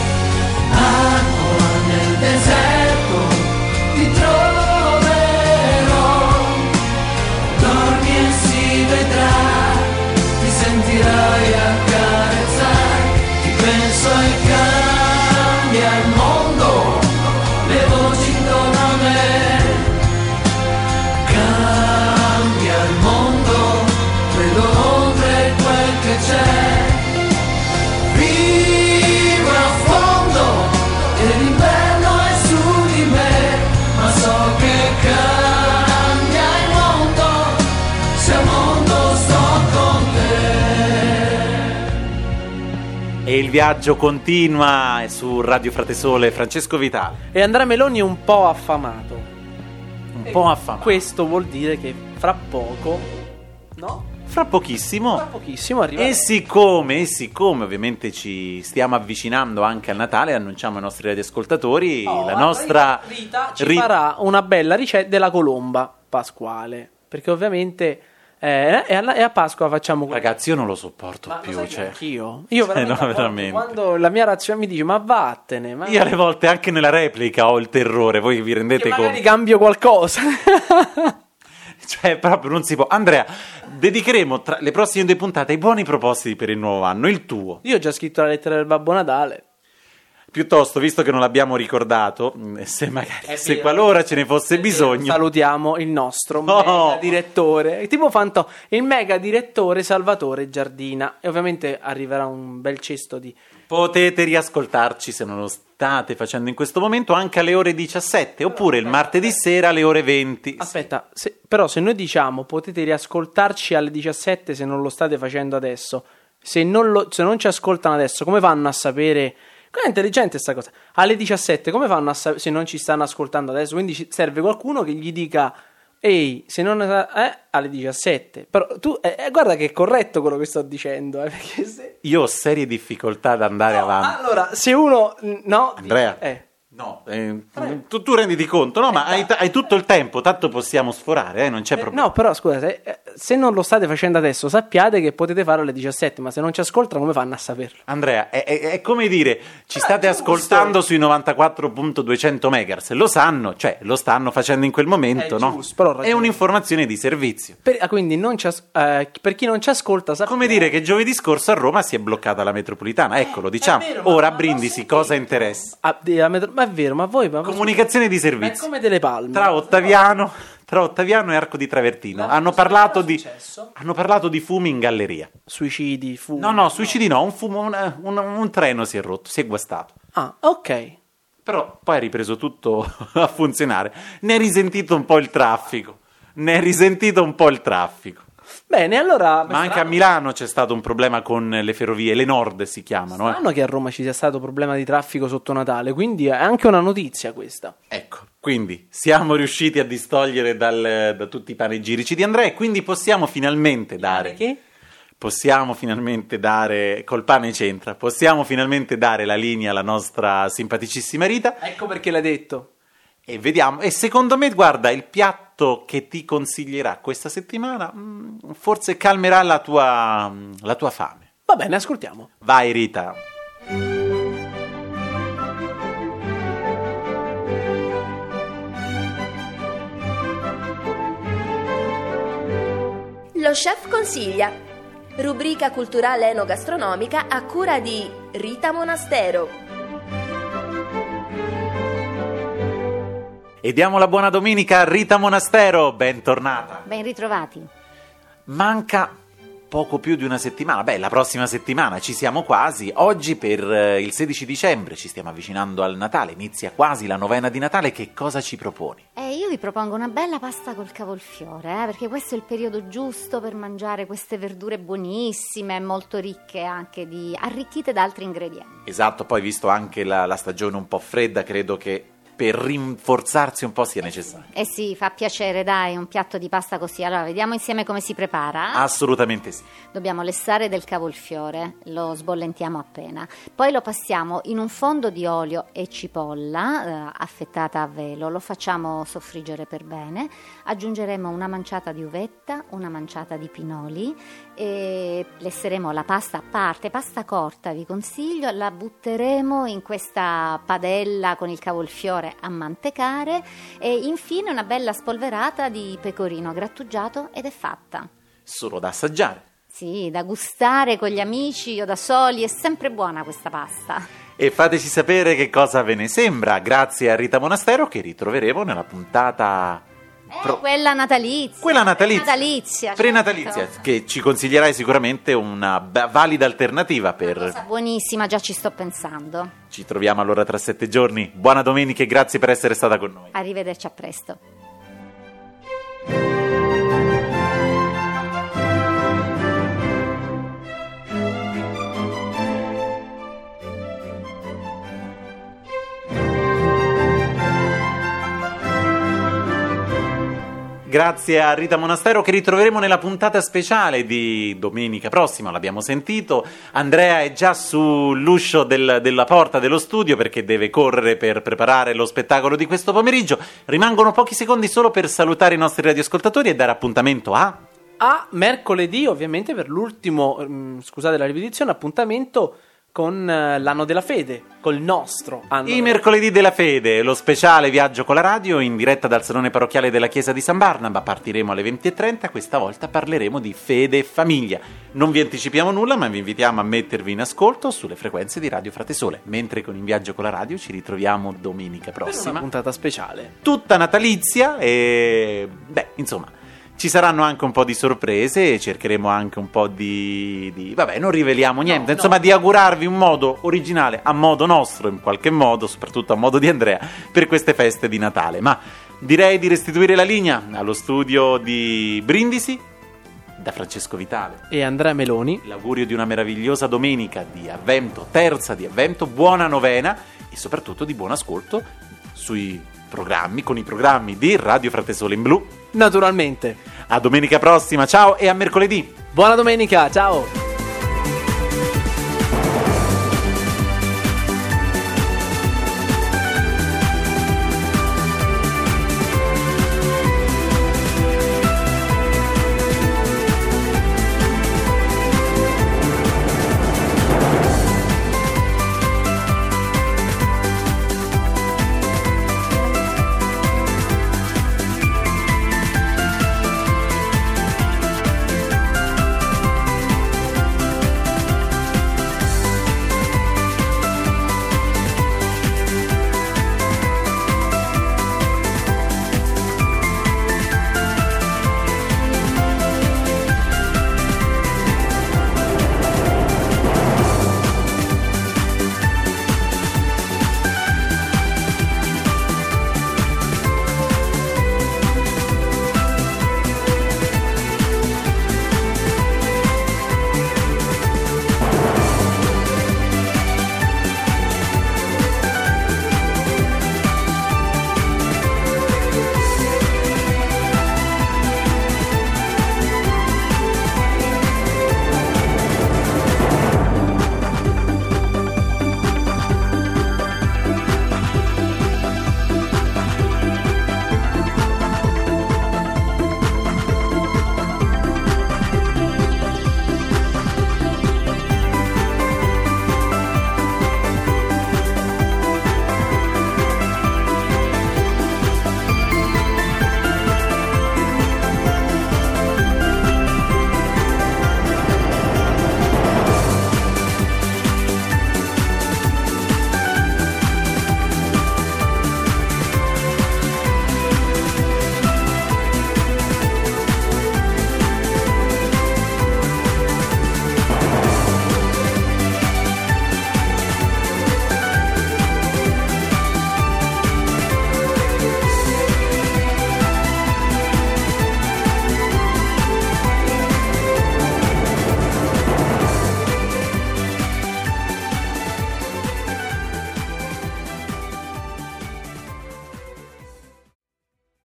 Acqua nel deserto ti troverò, dormi e si vedrà, ti sentirai accarezzare, ti penso e cambia il mondo, le voci intorno a me, cambia il mondo, vedo oltre quel che c'è, vivo a fondo e l'inverno è su di me, ma so che cambia il mondo, se al mondo sto con te. E il viaggio continua su Radio Frate Sole. Francesco Vitale. E Andrea Meloni è un po' affamato. Un po' affamato. Questo vuol dire che fra poco, no? Fra pochissimo arriva. E siccome ovviamente ci stiamo avvicinando anche al Natale, annunciamo ai nostri radioascoltatori la nostra Rita ci farà una bella ricetta della colomba pasquale, perché ovviamente E a Pasqua facciamo Ragazzi, io non lo sopporto Ma più. lo sai che Cioè. anch'io. Io Cioè, veramente, no, a volte, veramente. quando la mia razione mi dice ma vattene, ma Io alle volte anche nella replica ho il terrore, voi vi rendete che magari conto? cambio qualcosa. Cioè, proprio non si può. Andrea, dedicheremo tra le prossime 2 puntate ai buoni propositi per il nuovo anno. Il tuo. Io ho già scritto la lettera del Babbo Natale. Piuttosto, visto che non l'abbiamo ricordato, se magari, se vero. qualora ce ne fosse bisogno. Salutiamo il nostro mega direttore, tipo il mega direttore Salvatore Giardina. E ovviamente arriverà un bel cesto di... Potete riascoltarci, se non lo state facendo in questo momento, anche alle ore 17, oppure il martedì sera alle ore 20. Aspetta, però se noi diciamo potete riascoltarci alle 17 se non lo state facendo adesso, se non ci ascoltano adesso, come fanno a sapere... È intelligente sta cosa. Alle 17 come fanno a sapere se non ci stanno ascoltando adesso? Quindi serve qualcuno che gli dica ehi, se non alle 17. Però tu guarda che è corretto quello che sto dicendo, perché se... Io ho serie difficoltà ad andare avanti. Allora, se uno no, Andrea. No, tu renditi conto, no? Ma hai tutto il tempo, tanto possiamo sforare, non c'è problema. No, però scusa, se non lo state facendo adesso, sappiate che potete farlo alle 17, ma se non ci ascoltano, come fanno a saperlo? Andrea, è come dire, ci state ascoltando sui 94.200 MHz, lo sanno, cioè lo stanno facendo in quel momento, no? Giusto, però è un'informazione di servizio. Quindi per chi non ci ascolta, Come dire che giovedì scorso a Roma si è bloccata la metropolitana, eccolo, diciamo. vero, Ora a ma Brindisi cosa interessa? Ma è vero, ma voi... Comunicazione di Ma è servizio. come delle palme. Tra Ottaviano e Arco di Travertino hanno parlato di fumi in galleria. Suicidi, fumi. No, suicidi no, un treno si è rotto, si è guastato. Ah, ok. Però poi ha ripreso tutto a funzionare. Ne è risentito un po' il traffico. Bene, allora... Ma anche a Milano c'è stato un problema con le ferrovie, le Nord si chiamano. Strano che a Roma ci sia stato problema di traffico sotto Natale, quindi è anche una notizia questa. Ecco, quindi siamo riusciti a distogliere da tutti i panegirici di Andrea e quindi possiamo finalmente dare... Che? Possiamo finalmente dare, col pane c'entra, possiamo finalmente dare la linea alla nostra simpaticissima Rita. Ecco perché l'hai detto. E vediamo, e secondo me, guarda, il piatto che ti consiglierà questa settimana forse calmerà la tua fame. Va bene, ascoltiamo. Vai Rita. Lo chef consiglia, rubrica culturale enogastronomica a cura di Rita Monastero. E diamo la buona domenica a Rita Monastero, bentornata. Ben ritrovati. Manca poco più di una settimana, la prossima settimana ci siamo quasi, oggi per il 16 dicembre ci stiamo avvicinando al Natale, inizia quasi la novena di Natale, che cosa ci proponi? Io vi propongo una bella pasta col cavolfiore, perché questo è il periodo giusto per mangiare queste verdure buonissime, molto ricche anche arricchite da altri ingredienti. Esatto, poi visto anche la stagione un po' fredda, credo che per rinforzarsi un po' sia necessario. Sì, fa piacere, dai, un piatto di pasta così. Allora, vediamo insieme come si prepara. Assolutamente sì. Dobbiamo lessare del cavolfiore, lo sbollentiamo appena. Poi lo passiamo in un fondo di olio e cipolla affettata a velo, lo facciamo soffriggere per bene. Aggiungeremo una manciata di uvetta, una manciata di pinoli e lesseremo la pasta a parte, pasta corta vi consiglio, la butteremo in questa padella con il cavolfiore a mantecare e infine una bella spolverata di pecorino grattugiato ed è fatta. Solo da assaggiare. Sì, da gustare con gli amici o da soli, è sempre buona questa pasta. E fateci sapere che cosa ve ne sembra, grazie a Rita Monastero che ritroveremo nella puntata... Quella natalizia. Prenatalizia, certo. Che ci consiglierai sicuramente una valida alternativa per... Una cosa buonissima, già ci sto pensando. Ci troviamo allora tra 7 giorni. Buona domenica e grazie per essere stata con noi. Arrivederci, a presto. Grazie a Rita Monastero che ritroveremo nella puntata speciale di domenica prossima, l'abbiamo sentito. Andrea è già sull'uscio della porta dello studio perché deve correre per preparare lo spettacolo di questo pomeriggio. Rimangono pochi secondi solo per salutare i nostri radioascoltatori e dare appuntamento a... a mercoledì, ovviamente, per l'ultimo, scusate la ripetizione, appuntamento con l'anno della fede, col nostro anno. I mercoledì della fede, lo speciale Viaggio con la radio in diretta dal salone parrocchiale della chiesa di San Barnaba. Partiremo alle 20:30, questa volta parleremo di fede e famiglia. Non vi anticipiamo nulla, ma vi invitiamo a mettervi in ascolto sulle frequenze di Radio Fratesole, mentre con In Viaggio con la radio ci ritroviamo domenica Per prossima. una puntata speciale. Tutta natalizia e insomma ci saranno anche un po' di sorprese e cercheremo anche un po' di vabbè, non riveliamo niente, insomma, di augurarvi un modo originale, a modo nostro in qualche modo, soprattutto a modo di Andrea, per queste feste di Natale. Ma direi di restituire la linea allo studio di Brindisi da Francesco Vitale e Andrea Meloni. L'augurio di una meravigliosa domenica di Avvento, terza di Avvento, buona novena e soprattutto di buon ascolto sui programmi, con i programmi di Radio Fratesole in Blu. Naturalmente. A domenica prossima, ciao, e a mercoledì. Buona domenica, ciao.